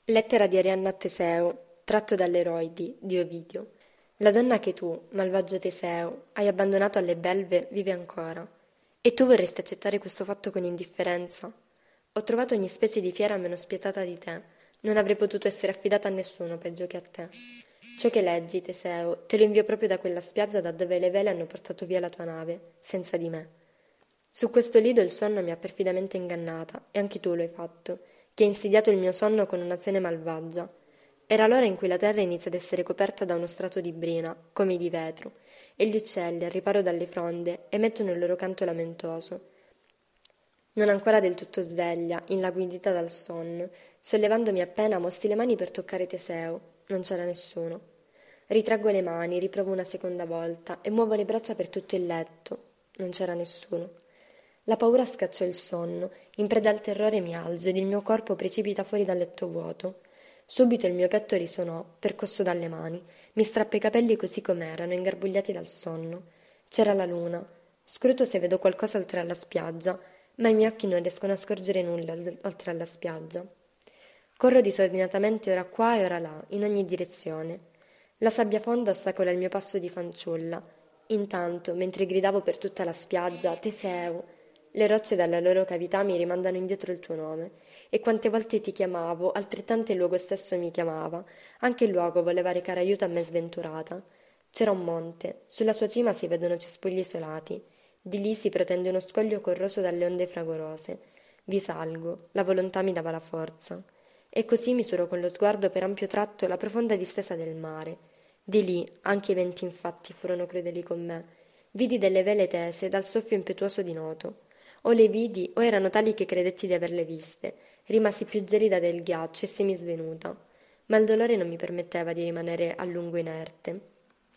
Lettera di Arianna a Teseo, tratto dalle Eroidi di Ovidio. La donna che tu, malvagio Teseo, hai abbandonato alle belve vive ancora. E tu vorresti accettare questo fatto con indifferenza? Ho trovato ogni specie di fiera meno spietata di te. Non avrei potuto essere affidata a nessuno peggio che a te. Ciò che leggi, Teseo, te lo invio proprio da quella spiaggia da dove le vele hanno portato via la tua nave, senza di me. Su questo lido il sonno mi ha perfidamente ingannata, e anche tu lo hai fatto, che hai insidiato il mio sonno con un'azione malvagia. Era l'ora in cui la terra inizia ad essere coperta da uno strato di brina, come di vetro, e gli uccelli, al riparo dalle fronde, emettono il loro canto lamentoso. Non ancora del tutto sveglia, inlanguidita dal sonno, sollevandomi appena, mossi le mani per toccare Teseo. Non c'era nessuno. Ritraggo le mani, riprovo una seconda volta e muovo le braccia per tutto il letto. Non c'era nessuno. La paura scacciò il sonno, in preda al terrore mi alzo ed il mio corpo precipita fuori dal letto vuoto. Subito il mio petto risuonò, percosso dalle mani. Mi strappo i capelli così com'erano, ingarbugliati dal sonno. C'era la luna. Scruto se vedo qualcosa oltre alla spiaggia, ma i miei occhi non riescono a scorgere nulla oltre alla spiaggia. Corro disordinatamente ora qua e ora là, in ogni direzione. La sabbia fonda ostacola il mio passo di fanciulla. Intanto, mentre gridavo per tutta la spiaggia, Teseo, le rocce dalla loro cavità mi rimandano indietro il tuo nome, e quante volte ti chiamavo, altrettante il luogo stesso mi chiamava, anche il luogo voleva recare aiuto a me sventurata. C'era un monte, sulla sua cima si vedono cespugli isolati, di lì si protende uno scoglio corroso dalle onde fragorose. Vi salgo, la volontà mi dava la forza. E così misuro con lo sguardo per ampio tratto la profonda distesa del mare. Di lì anche i venti infatti furono crudeli con me. Vidi delle vele tese dal soffio impetuoso di noto. O le vidi o erano tali che credetti di averle viste. Rimasi più gelida del ghiaccio e semi svenuta. Ma il dolore non mi permetteva di rimanere a lungo inerte.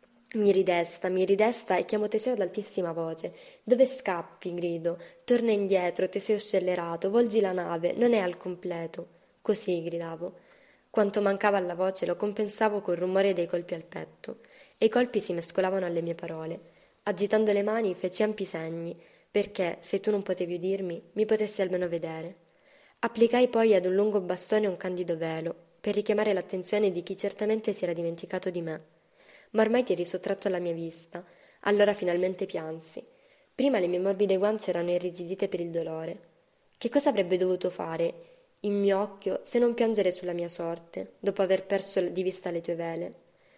Mi ridesta e chiamo Teseo ad altissima voce. Dove scappi? Grido. Torna indietro, Teseo scellerato, volgi la nave, non è al completo. Così gridavo. Quanto mancava alla voce lo compensavo col rumore dei colpi al petto, e i colpi si mescolavano alle mie parole. Agitando le mani feci ampi segni, perché, se tu non potevi udirmi, mi potessi almeno vedere. Applicai poi ad un lungo bastone un candido velo, per richiamare l'attenzione di chi certamente si era dimenticato di me. Ma ormai ti eri sottratto alla mia vista, allora finalmente piansi. Prima le mie morbide guance erano irrigidite per il dolore. Che cosa avrebbe dovuto fare il mio occhio se non piangere sulla mia sorte, dopo aver perso di vista le tue vele?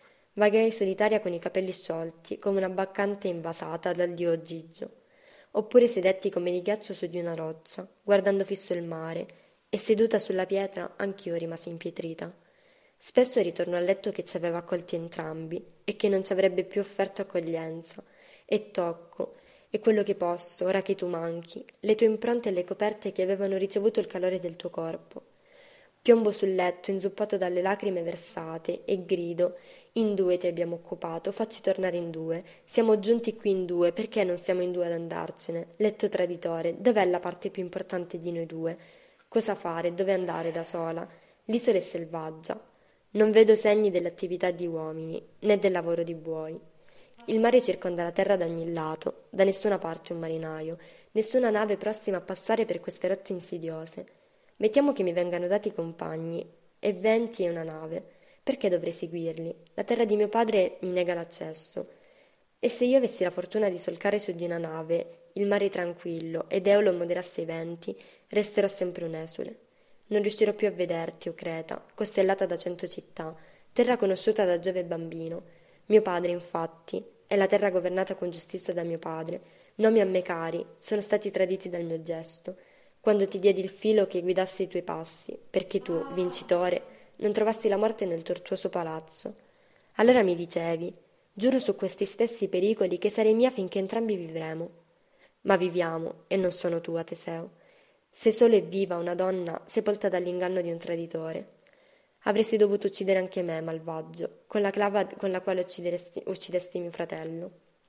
Vagai solitaria con i capelli sciolti, come una baccante invasata dal dio Gigio. Oppure sedetti come di ghiaccio su di una roccia, guardando fisso il mare, e seduta sulla pietra anch'io rimasi impietrita. Spesso ritorno al letto che ci aveva accolti entrambi e che non ci avrebbe più offerto accoglienza, e tocco, e quello che posso, ora che tu manchi, le tue impronte e le coperte che avevano ricevuto il calore del tuo corpo. Piombo sul letto, inzuppato dalle lacrime versate, e grido: in due ti abbiamo occupato, facci tornare in due. Siamo giunti qui in due, perché non siamo in due ad andarcene? Letto traditore, dov'è la parte più importante di noi due? Cosa fare? Dove andare da sola? L'isola è selvaggia. Non vedo segni dell'attività di uomini, né del lavoro di buoi. Il mare circonda la terra da ogni lato, da nessuna parte un marinaio, nessuna nave prossima a passare per queste rotte insidiose. Mettiamo che mi vengano dati compagni, e venti e una nave. Perché dovrei seguirli? La terra di mio padre mi nega l'accesso. E se io avessi la fortuna di solcare su di una nave il mare tranquillo ed Eolo moderasse i venti, resterò sempre un'esule. Non riuscirò più a vederti, o Creta, costellata da 100 città, terra conosciuta da Giove bambino. Mio padre, infatti, è la terra governata con giustizia da mio padre. Nomi a me cari sono stati traditi dal mio gesto, quando ti diedi il filo che guidasse i tuoi passi, perché tu, vincitore, non trovassi la morte nel tortuoso palazzo. Allora mi dicevi: giuro su questi stessi pericoli che sarei mia finché entrambi vivremo. Ma viviamo, e non sono tua, Teseo. Sei solo e viva una donna sepolta dall'inganno di un traditore. Avresti dovuto uccidere anche me, malvagio, con la clava con la quale uccidesti mio fratello.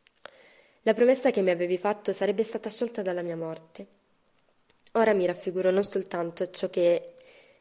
La promessa che mi avevi fatto sarebbe stata sciolta dalla mia morte. Ora mi raffiguro non soltanto ciò che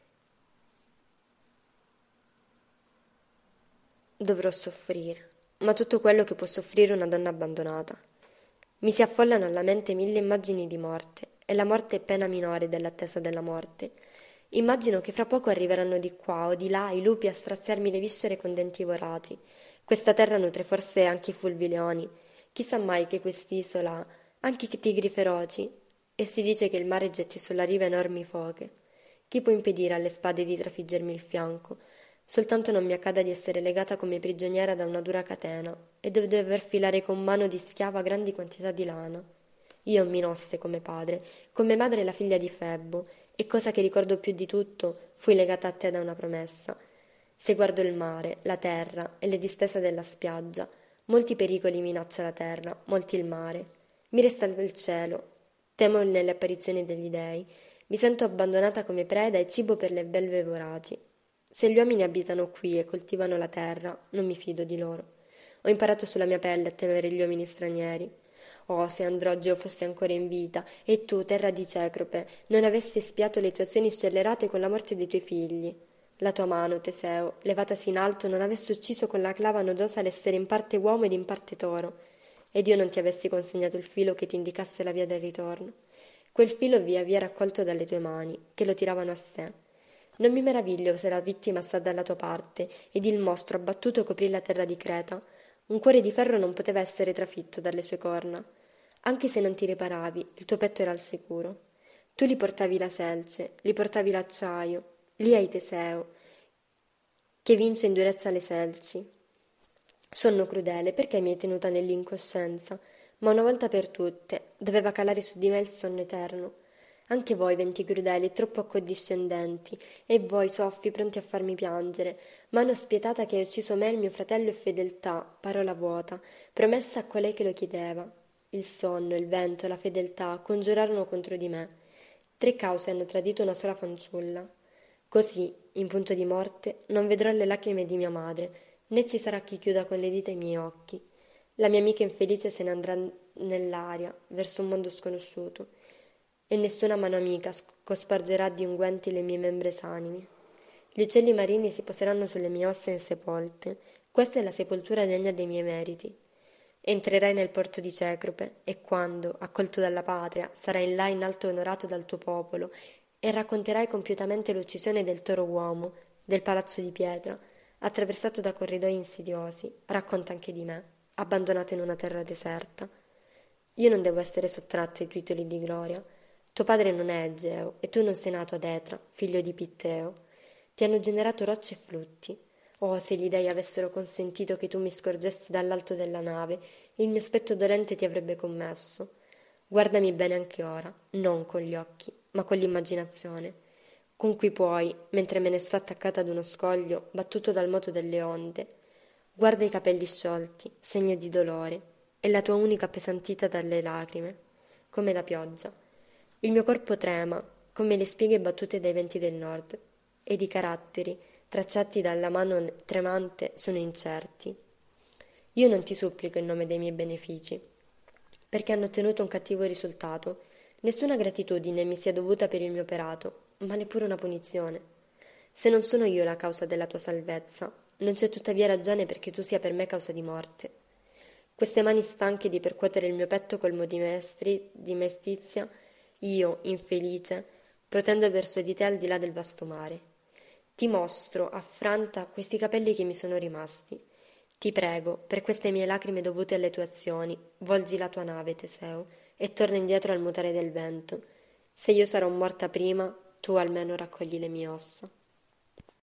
dovrò soffrire, ma tutto quello che può soffrire una donna abbandonata. Mi si affollano alla mente mille immagini di morte, e la morte è pena minore dell'attesa della morte. Immagino che fra poco arriveranno di qua o di là i lupi a straziarmi le viscere con denti voraci. Questa terra nutre forse anche i fulvileoni. Chissà mai che quest'isola, anche che tigri feroci, e si dice che il mare getti sulla riva enormi foche. Chi può impedire alle spade di trafiggermi il fianco? Soltanto non mi accada di essere legata come prigioniera da una dura catena e di dover filare con mano di schiava grandi quantità di lana. Io Minosse come padre, come madre la figlia di Febbo, e cosa che ricordo più di tutto, fui legata a te da una promessa. Se guardo il mare, la terra e le distese della spiaggia, molti pericoli minaccia la terra, molti il mare. Mi resta il cielo, temo nelle apparizioni degli dei, mi sento abbandonata come preda e cibo per le belve voraci. Se gli uomini abitano qui e coltivano la terra, non mi fido di loro. Ho imparato sulla mia pelle a temere gli uomini stranieri. Oh, se Androgeo fosse ancora in vita, e tu, terra di Cecrope, non avessi espiato le tue azioni scellerate con la morte dei tuoi figli. La tua mano, Teseo, levatasi in alto, non avesse ucciso con la clava nodosa l'essere in parte uomo ed in parte toro, ed io non ti avessi consegnato il filo che ti indicasse la via del ritorno. Quel filo via via raccolto dalle tue mani, che lo tiravano a sé. Non mi meraviglio se la vittima sta dalla tua parte, ed il mostro abbattuto coprì la terra di Creta. Un cuore di ferro non poteva essere trafitto dalle sue corna. Anche se non ti riparavi, il tuo petto era al sicuro. Tu li portavi la selce, li portavi l'acciaio, lì hai Teseo, che vince in durezza le selci. Sonno crudele, perché mi hai tenuta nell'incoscienza? Ma una volta per tutte doveva calare su di me il sonno eterno. Anche voi, venti crudeli e troppo accondiscendenti, e voi, soffi, pronti a farmi piangere, mano spietata che hai ucciso me, il mio fratello e fedeltà, parola vuota, promessa a colei che lo chiedeva. Il sonno, il vento, la fedeltà congiurarono contro di me. 3 cause hanno tradito una sola fanciulla. Così, in punto di morte, non vedrò le lacrime di mia madre, né ci sarà chi chiuda con le dita i miei occhi. La mia amica infelice se ne andrà nell'aria, verso un mondo sconosciuto, e nessuna mano amica cospargerà di unguenti le mie membra esanimi. Gli uccelli marini si poseranno sulle mie ossa insepolte. Questa è la sepoltura degna dei miei meriti. Entrerai nel porto di Cecrope, e quando, accolto dalla patria, sarai là in alto onorato dal tuo popolo, e racconterai compiutamente l'uccisione del toro uomo, del palazzo di pietra, attraversato da corridoi insidiosi, racconta anche di me, abbandonato in una terra deserta. Io non devo essere sottratta ai titoli di gloria. Tuo padre non è Egeo, e tu non sei nato ad Etra, figlio di Pitteo. Ti hanno generato rocce e flutti. Oh, se gli dei avessero consentito che tu mi scorgessi dall'alto della nave, il mio aspetto dolente ti avrebbe commesso. Guardami bene anche ora, non con gli occhi, ma con l'immaginazione, con cui puoi, mentre me ne sto attaccata ad uno scoglio, battuto dal moto delle onde. Guarda i capelli sciolti, segno di dolore, e la tua unica appesantita dalle lacrime, come la pioggia. Il mio corpo trema, come le spighe battute dai venti del nord, ed i caratteri, tracciati dalla mano tremante, sono incerti. Io non ti supplico in nome dei miei benefici, perché hanno ottenuto un cattivo risultato. Nessuna gratitudine mi sia dovuta per il mio operato, ma neppure una punizione. Se non sono io la causa della tua salvezza, non c'è tuttavia ragione perché tu sia per me causa di morte. Queste mani stanche di percuotere il mio petto colmo di mestizia, io, infelice, protendo verso di te al di là del vasto mare. Ti mostro, affranta, questi capelli che mi sono rimasti. Ti prego, per queste mie lacrime dovute alle tue azioni, volgi la tua nave, Teseo, e torna indietro al mutare del vento. Se io sarò morta prima, tu almeno raccogli le mie ossa.